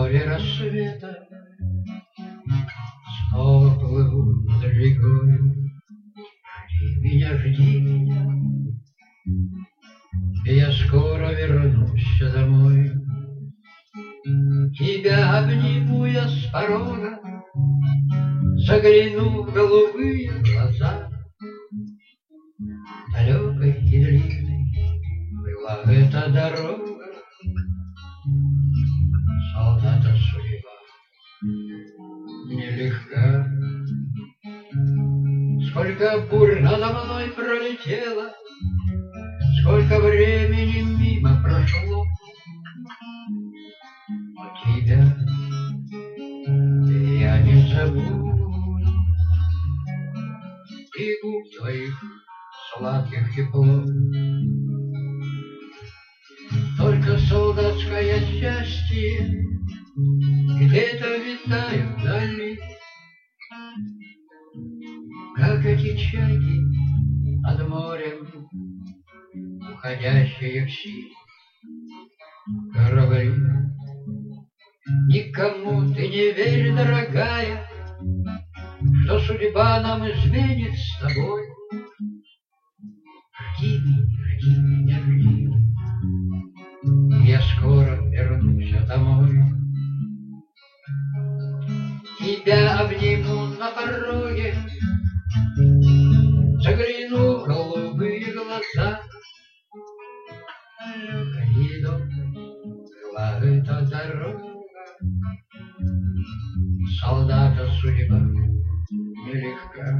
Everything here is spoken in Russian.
море рассвета снова плыву над рекой. Жди меня, и я скоро вернусь домой. Тебя обниму я с порога, загляну в голубые глаза. Далекой и длинной была эта дорога, солдата судьба нелегка. Сколько бурь надо мной пролетело, сколько времени мимо прошло, но тебя я не забуду, и губ твоих сладких тепло. Только солдатское счастье где-то витает вдали, как эти чайки над морем, уходящие в силу корабли. Никому ты не верь, дорогая, что судьба нам изменит с тобой. Жди меня, жди, я скоро вернусь домой. Тебя обниму на пороге, загляну в голубые глаза. Далекой и долгой была эта дорога, солдата судьба нелегка.